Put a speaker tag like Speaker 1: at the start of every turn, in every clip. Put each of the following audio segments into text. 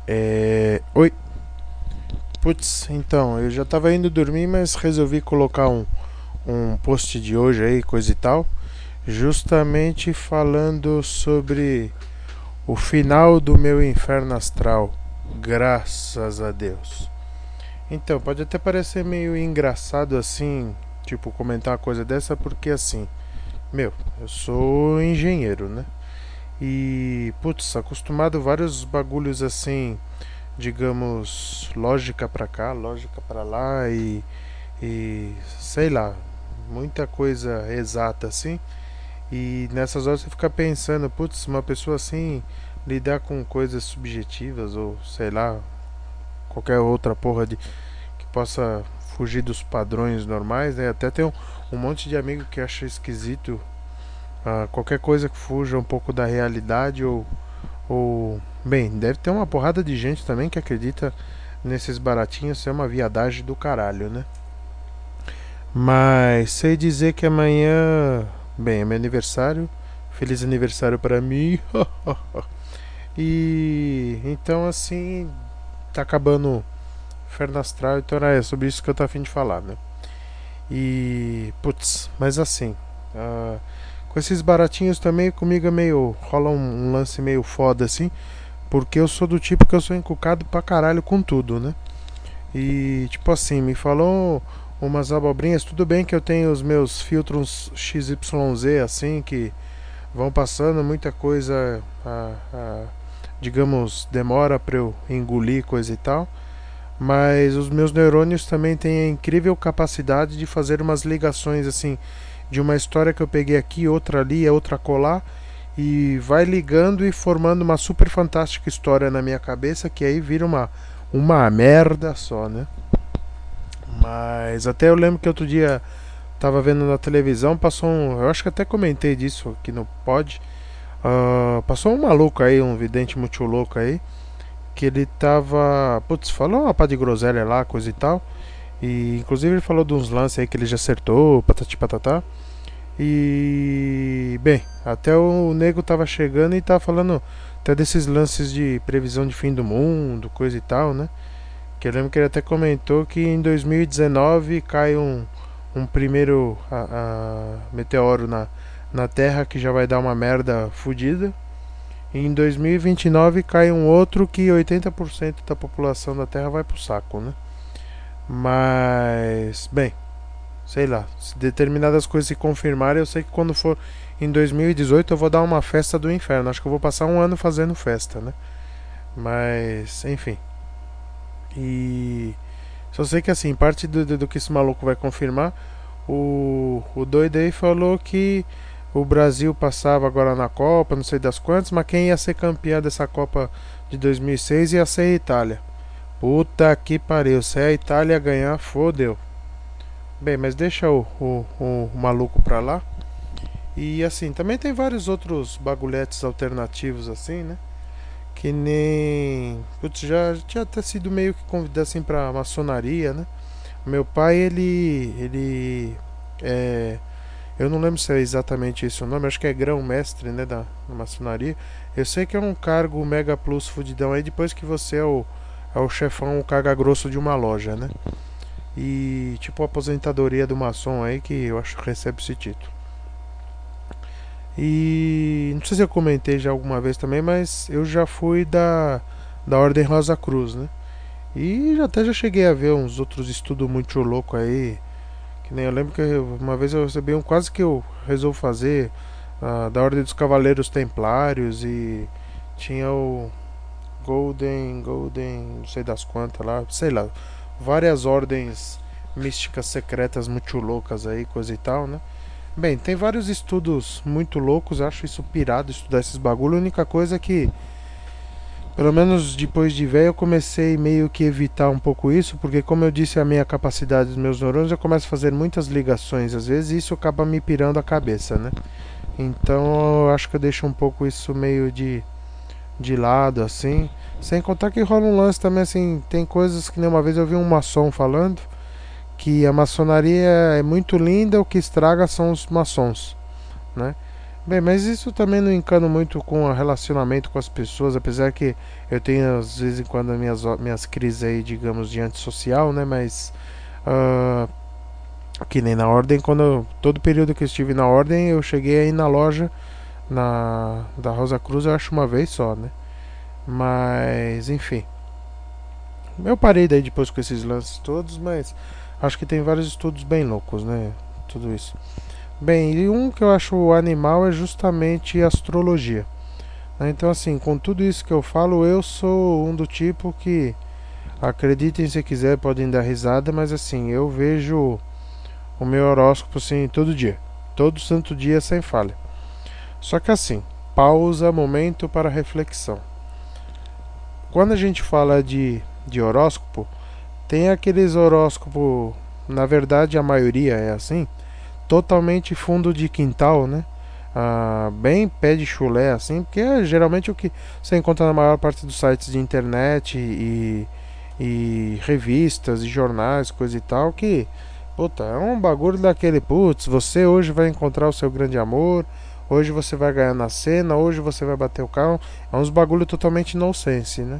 Speaker 1: Oi. Putz, então, eu já tava indo dormir, mas resolvi colocar um post de hoje aí, coisa e tal, justamente falando sobre o final do meu inferno astral. Graças a Deus. Então, pode até parecer meio engraçado assim, tipo, comentar uma coisa dessa, porque assim, eu sou engenheiro, né? E, putz, acostumado a vários bagulhos assim, digamos, lógica pra cá, lógica pra lá e sei lá, muita coisa exata assim. E nessas horas você fica pensando, putz, uma pessoa assim lidar com coisas subjetivas ou sei lá, qualquer outra porra de que possa fugir dos padrões normais, né? Até tem um monte de amigo que acha esquisito qualquer coisa que fuja um pouco da realidade ou bem, deve ter uma porrada de gente também que acredita nesses baratinhos ser uma viadagem do caralho, né? Mas sei dizer que amanhã, bem, é meu aniversário. Feliz aniversário para mim. E então assim, tá acabando o Inferno Astral, então é sobre isso que eu tô a fim de falar, né? E putz, mas assim, com esses baratinhos também comigo é meio rola um lance meio foda assim, porque eu sou do tipo que eu sou encucado pra caralho com tudo, né? E tipo assim, me falou umas abobrinhas, tudo bem que eu tenho os meus filtros XYZ assim que vão passando muita coisa, digamos, demora para eu engolir coisa e tal, mas os meus neurônios também têm a incrível capacidade de fazer umas ligações assim de uma história que eu peguei aqui, outra ali, outra colar e vai ligando e formando uma super fantástica história na minha cabeça que aí vira uma merda só, né? Mas até eu lembro que outro dia tava vendo na televisão, passou um. Eu acho que até comentei disso aqui no pod. Passou um maluco aí, um vidente muito louco aí, que ele tava. Putz, falou uma pá de groselha lá, coisa e tal. E inclusive ele falou de uns lances aí que ele já acertou, patati patatá. E. Bem, até o nego tava chegando e tava falando até desses lances de previsão de fim do mundo, coisa e tal, né? Que eu lembro que ele até comentou que em 2019 cai um primeiro meteoro na Terra que já vai dar uma merda fodida. E em 2029 cai um outro que 80% da população da Terra vai pro saco, né? Mas, bem, sei lá, se determinadas coisas se confirmarem, eu sei que quando for em 2018 eu vou dar uma festa do inferno. Acho que eu vou passar um ano fazendo festa, né? Mas, enfim. E só sei que assim, parte do que esse maluco vai confirmar, o doido aí falou que o Brasil passava agora na Copa, não sei das quantas, mas quem ia ser campeão dessa Copa de 2006 ia ser a Itália. Puta que pariu, se a Itália ganhar, fodeu. Bem, mas deixa o maluco pra lá. E assim, também tem vários outros bagulhetes alternativos assim, né? Que nem. Putz, já tinha até sido meio que convidado assim pra maçonaria, né? Meu pai, ele é, eu não lembro se é exatamente esse o nome, acho que é grão-mestre, né, da maçonaria. Eu sei que é um cargo mega plus fudidão aí depois que você é o chefão, o caga grosso de uma loja, né? E tipo a aposentadoria do maçom aí que eu acho que recebe esse título. E não sei se eu comentei já alguma vez também, mas eu já fui da Ordem Rosa Cruz, né? E até já cheguei a ver uns outros estudos muito loucos aí. Que nem eu lembro que uma vez eu recebi um quase que eu resolvo fazer da Ordem dos Cavaleiros Templários e tinha o Golden, não sei das quantas lá, sei lá, várias ordens místicas secretas muito loucas aí, coisa e tal, né? Bem, tem vários estudos muito loucos, acho isso pirado estudar esses bagulho. A única coisa é que pelo menos depois de velho eu comecei meio que evitar um pouco isso, porque como eu disse a minha capacidade dos meus neurônios, eu começo a fazer muitas ligações, às vezes isso acaba me pirando a cabeça, né? Então eu acho que eu deixo um pouco isso meio de lado, assim. Sem contar que rola um lance também, assim, tem coisas que nem uma vez eu vi um maçom falando que a maçonaria é muito linda, o que estraga são os maçons, né? Bem, mas isso também não encano muito com o relacionamento com as pessoas, apesar que eu tenho, às vezes em quando, minhas crises aí, digamos, de antissocial, né? Mas, ah, que nem na ordem, todo período que eu estive na ordem, eu cheguei aí na loja da Rosa Cruz, eu acho uma vez só, né? Mas, enfim. Eu parei daí depois com esses lances todos, mas acho que tem vários estudos bem loucos, né? Tudo isso. Bem, e um que eu acho animal é justamente astrologia. Né? Então, assim, com tudo isso que eu falo, eu sou um do tipo que, acreditem se quiser, podem dar risada, mas assim, eu vejo o meu horóscopo assim todo dia. Todo santo dia sem falha. Só que assim, pausa, momento para reflexão. Quando a gente fala de horóscopo, tem aqueles horóscopo, na verdade a maioria é assim, totalmente fundo de quintal, né? Bem pé de chulé, assim, porque é geralmente o que você encontra na maior parte dos sites de internet e revistas e jornais, coisa e tal, que, puta, é um bagulho daquele, putz, você hoje vai encontrar o seu grande amor, hoje você vai ganhar na cena, hoje você vai bater o carro, é uns bagulho totalmente nonsense, né?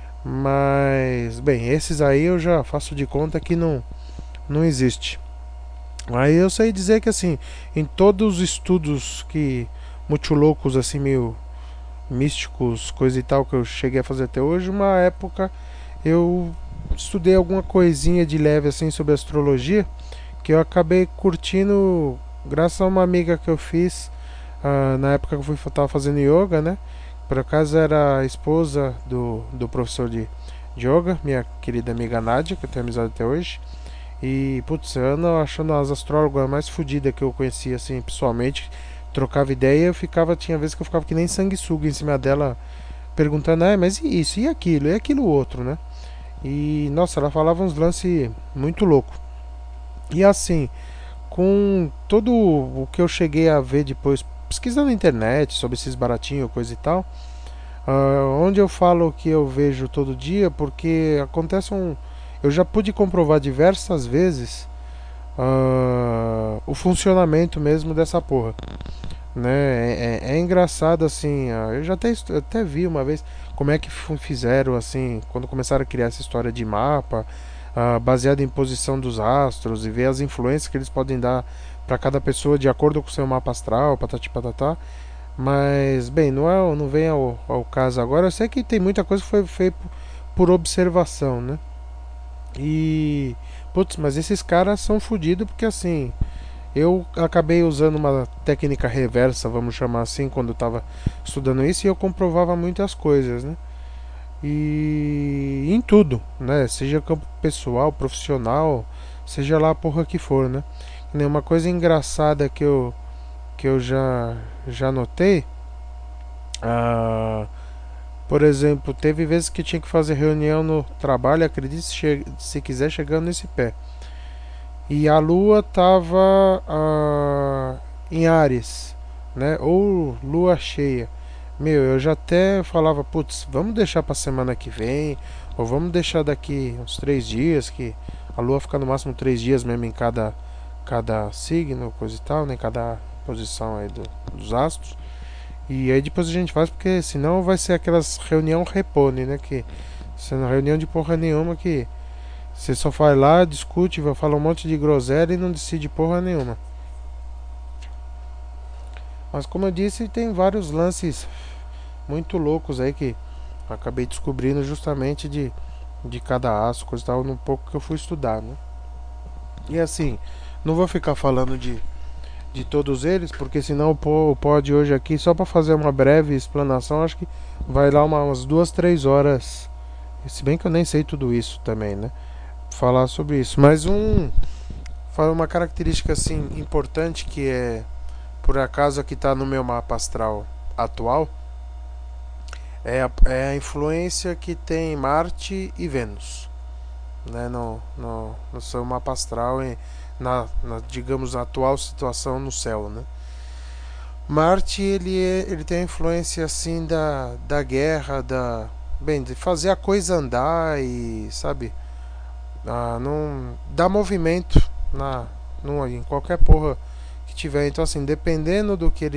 Speaker 1: Mas, bem, esses aí eu já faço de conta que não existe. Aí eu sei dizer que assim, em todos os estudos que muito loucos, assim, meio místicos, coisa e tal, que eu cheguei a fazer até hoje, uma época eu estudei alguma coisinha de leve assim sobre astrologia, que eu acabei curtindo graças a uma amiga que eu fiz na época que eu tava fazendo yoga, né? Por acaso era a esposa do professor de yoga, minha querida amiga Nádia, que eu tenho amizade até hoje. E, putz, eu ando achando as astrólogas mais fodidas que eu conhecia, assim, pessoalmente. Trocava ideia, tinha vezes que eu ficava que nem sanguessuga em cima dela, perguntando, mas e isso, e aquilo outro, né? E, nossa, ela falava uns lances muito loucos. E assim, com todo o que eu cheguei a ver depois, pesquisando na internet sobre esses baratinhos, coisa e tal, onde eu falo que eu vejo todo dia, porque acontece um. Eu já pude comprovar diversas vezes o funcionamento mesmo dessa porra. Né? É engraçado assim. Eu já até vi uma vez como é que fizeram assim, quando começaram a criar essa história de mapa, baseado em posição dos astros e ver as influências que eles podem dar para cada pessoa de acordo com o seu mapa astral, patati patatá. Mas, bem, não vem ao caso agora. Eu sei que tem muita coisa que foi feita por observação, né? E, putz, mas esses caras são fodidos porque assim, eu acabei usando uma técnica reversa, vamos chamar assim, quando eu tava estudando isso e eu comprovava muitas coisas, né? E em tudo, né? Seja campo pessoal, profissional, seja lá a porra que for, né? Uma coisa engraçada que eu já notei, ah, por exemplo, teve vezes que tinha que fazer reunião no trabalho, acredite se quiser, chegando nesse pé. E a lua estava em Áries, né? Ou lua cheia. Meu, eu já até falava, putz, vamos deixar pra semana que vem, ou vamos deixar daqui uns 3 dias, que a lua fica no máximo 3 dias mesmo em cada signo, coisa e tal, né? Cada posição aí dos astros. E aí depois a gente faz, porque senão vai ser aquelas reunião repone, né? Que sendo reunião de porra nenhuma que você só vai lá, discute, vai falar um monte de groselha e não decide porra nenhuma. Mas como eu disse, tem vários lances muito loucos aí que acabei descobrindo justamente de cada aço, coisa e tal, no pouco que eu fui estudar, né? E assim, não vou ficar falando de todos eles, porque senão o pod hoje aqui, só para fazer uma breve explanação, acho que vai lá umas 2, 3 horas. Se bem que eu nem sei tudo isso também, né? Falar sobre isso. Mas uma característica assim importante que é por acaso aqui está no meu mapa astral atual é a influência que tem Marte e Vênus, né, no seu mapa astral digamos atual situação no céu, né? Marte ele tem a influência assim da guerra, bem, de fazer a coisa andar e sabe, não dá movimento em qualquer porra que tiver. Então assim, dependendo do que ele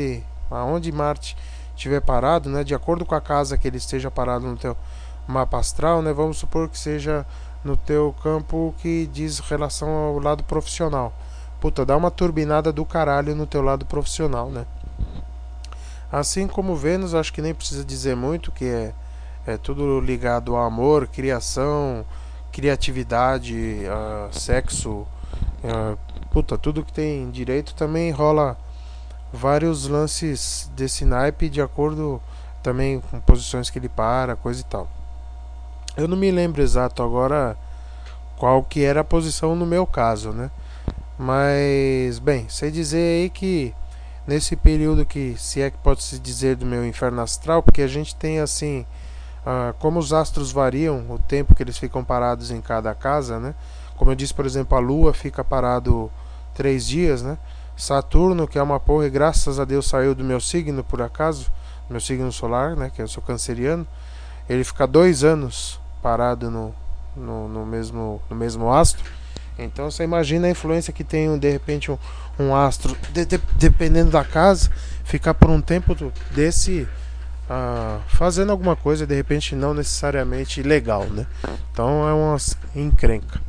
Speaker 1: aonde Marte estiver parado, né, de acordo com a casa que ele esteja parado no teu mapa astral, né, vamos supor que seja no teu campo que diz relação ao lado profissional. Puta, dá uma turbinada do caralho no teu lado profissional, né? Assim como Vênus, acho que nem precisa dizer muito, que é tudo ligado ao amor, criação, criatividade, sexo, puta, tudo que tem direito. Também rola vários lances desse naipe de acordo também com posições que ele para, coisa e tal. Eu não me lembro exato agora qual que era a posição no meu caso, né? Mas, bem, sei dizer aí que nesse período que, se é que pode se dizer do meu inferno astral, porque a gente tem assim, como os astros variam, o tempo que eles ficam parados em cada casa, né? Como eu disse, por exemplo, a Lua fica parado 3 dias, né? Saturno, que é uma porra, e graças a Deus saiu do meu signo, por acaso, meu signo solar, né? Que eu sou canceriano, ele fica 2 anos parado no mesmo astro. Então você imagina a influência que tem de repente um astro, dependendo da casa, ficar por um tempo desse fazendo alguma coisa, de repente não necessariamente legal, né? Então é uma encrenca.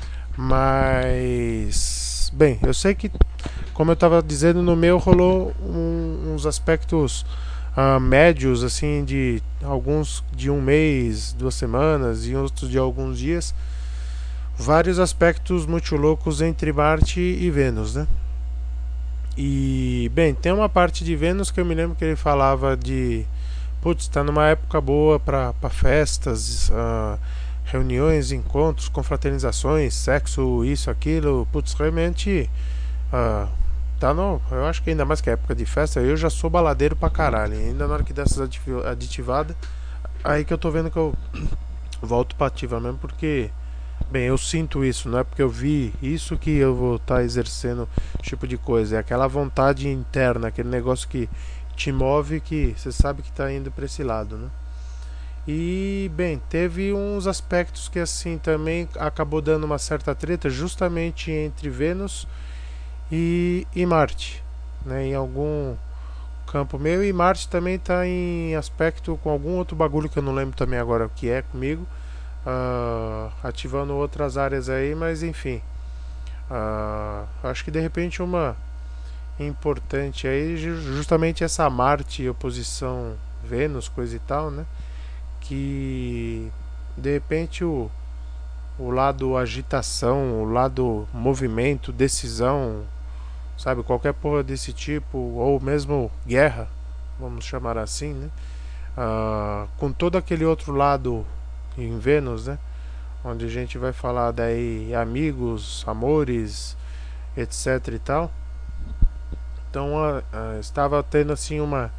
Speaker 1: Mas, bem, eu sei que, como eu estava dizendo, no meu rolou uns aspectos médios, assim, de alguns de um mês, 2 semanas, e outros de alguns dias. Vários aspectos muito loucos entre Marte e Vênus, né? E, bem, tem uma parte de Vênus que eu me lembro que ele falava de, putz, tá numa época boa para festas, reuniões, encontros, confraternizações, sexo, isso, aquilo. Putz, realmente tá no, eu acho que ainda mais que é época de festa, eu já sou baladeiro pra caralho. Ainda na hora que dessas aditivadas, aí que eu tô vendo que eu volto pra ativa mesmo, porque, bem, eu sinto isso, não é porque eu vi isso que eu vou estar exercendo esse tipo de coisa. É aquela vontade interna, aquele negócio que te move, que você sabe que está indo para esse lado, né? E, bem, teve uns aspectos que assim também acabou dando uma certa treta, justamente entre Vênus e Marte, né? Em algum campo meu, e Marte também está em aspecto com algum outro bagulho que eu não lembro também agora o que é comigo. Ativando outras áreas aí, mas enfim, acho que de repente uma importante aí, justamente essa Marte oposição Vênus, coisa e tal, né? Que de repente o lado agitação, o lado movimento, decisão, sabe, qualquer porra desse tipo, ou mesmo guerra, vamos chamar assim, né? Com todo aquele outro lado em Vênus, né? Onde a gente vai falar daí amigos, amores, etc e tal. Então estava tendo assim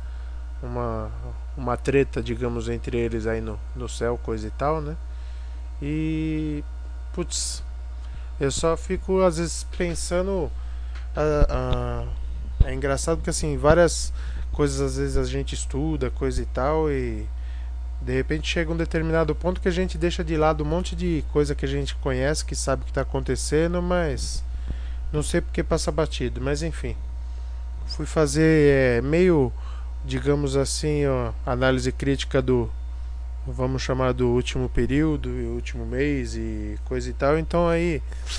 Speaker 1: uma treta, digamos, entre eles aí no céu, coisa e tal, né? E, putz, eu só fico às vezes pensando, é engraçado porque assim, várias coisas às vezes a gente estuda, coisa e tal, e de repente chega um determinado ponto que a gente deixa de lado um monte de coisa que a gente conhece, que sabe o que está acontecendo, mas não sei porque passa batido. Mas enfim, fui fazer meio, digamos assim, análise crítica do, vamos chamar, do último período e último mês e coisa e tal. Então aí,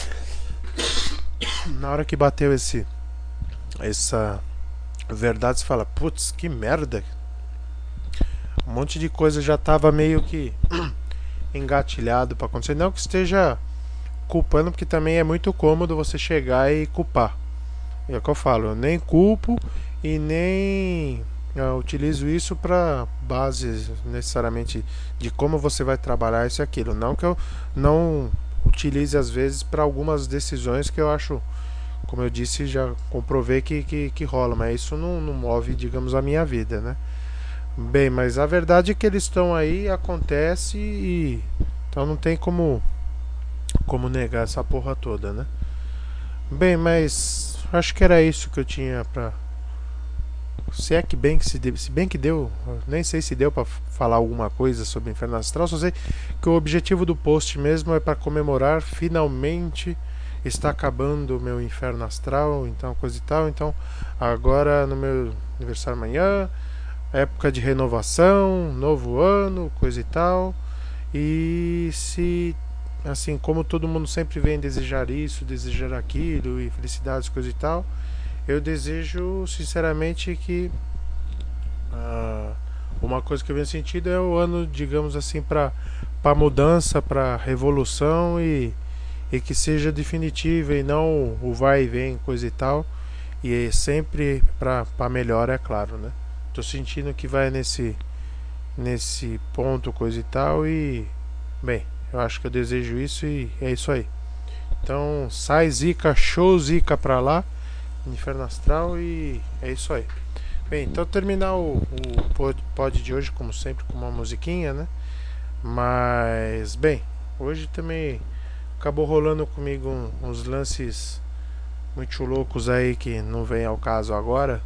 Speaker 1: na hora que bateu essa verdade, você fala, putz, que merda. Um monte de coisa já estava meio que engatilhado para acontecer. Não que esteja culpando, porque também é muito cômodo você chegar e culpar. É o que eu falo, eu nem culpo e nem utilizo isso para base necessariamente de como você vai trabalhar isso e aquilo. Não que eu não utilize às vezes para algumas decisões que eu acho, como eu disse, já comprovei que rola, mas isso não move, digamos, a minha vida, né? Bem, mas a verdade é que eles estão aí, acontece e então não tem como negar essa porra toda, né? Bem, mas acho que era isso que eu tinha pra. Se é que bem que se bem que deu, nem sei se deu pra falar alguma coisa sobre Inferno Astral, só sei que o objetivo do post mesmo é pra comemorar finalmente está acabando o meu inferno astral, então coisa e tal. Então agora no meu aniversário amanhã, época de renovação, novo ano, coisa e tal. E se assim, como todo mundo sempre vem desejar isso, desejar aquilo e felicidades, coisa e tal, eu desejo sinceramente que uma coisa que eu venho sentindo é o ano, digamos assim, para mudança, para revolução e que seja definitiva e não o vai e vem, coisa e tal, e é sempre para melhor, é claro, né? Tô sentindo que vai nesse ponto, coisa e tal, e bem, eu acho que eu desejo isso e é isso aí. Então sai zica, show zica pra lá, inferno astral, e é isso aí. Bem, então terminar o pod de hoje, como sempre, com uma musiquinha, né? Mas, bem, hoje também acabou rolando comigo uns lances muito loucos aí que não vem ao caso agora.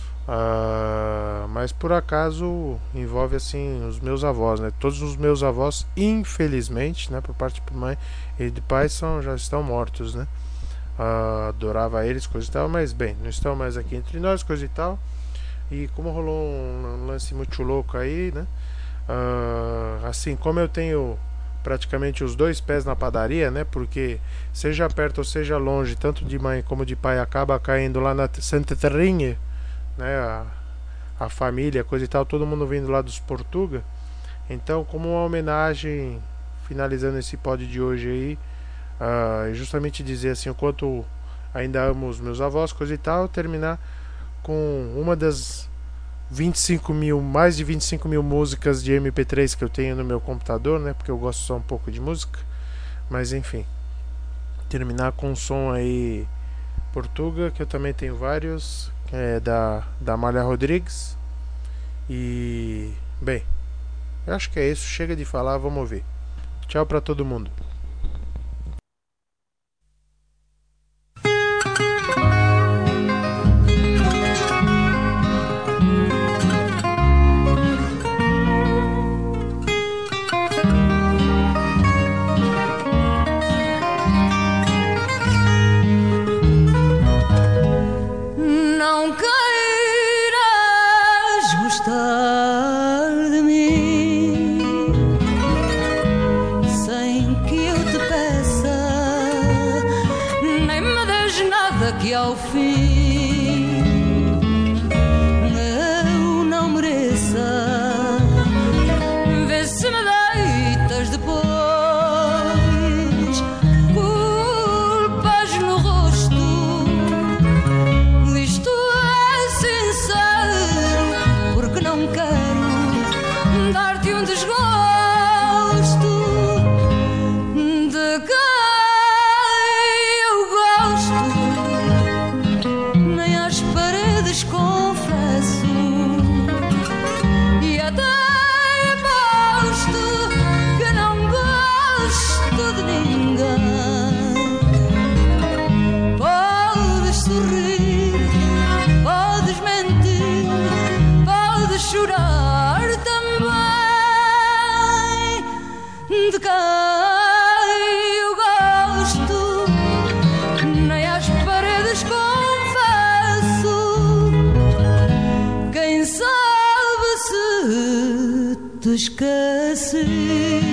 Speaker 1: Mas por acaso envolve assim os meus avós, né? Todos os meus avós, infelizmente, né, por parte de mãe e de pai, já estão mortos, né? Adorava eles, coisa e tal, mas bem, não estão mais aqui entre nós, coisa e tal. E como rolou um lance muito louco aí, né? Assim, como eu tenho praticamente os dois pés na padaria, né? Porque seja perto ou seja longe, tanto de mãe como de pai, acaba caindo lá na Santa Terrinha, né? A família, coisa e tal, todo mundo vindo lá dos Portuga. Então, como uma homenagem, finalizando esse pod de hoje aí, justamente dizer assim o quanto ainda amo os meus avós, coisa e tal, terminar com uma das mais de 25 mil músicas de MP3 que eu tenho no meu computador, né? Porque eu gosto só um pouco de música, mas enfim, terminar com um som aí Portuga, que eu também tenho vários, da Amália Rodrigues. E bem, eu acho que é isso, chega de falar, vamos ver. Tchau pra todo mundo.
Speaker 2: Não queiras gostar de mim sem que eu te peça, nem me des nada que ao fim eu não mereça. Vê se me deitas depois culpas no rosto. Isto é sincero, porque não quero dar-te um desgosto de quem eu gosto. Nem às paredes confesso, e até aposto que não gosto de ninguém. Podes sorrir, podes mentir, podes chorar também. De quem eu gosto, nem às paredes confesso. Quem sabe se te esqueci.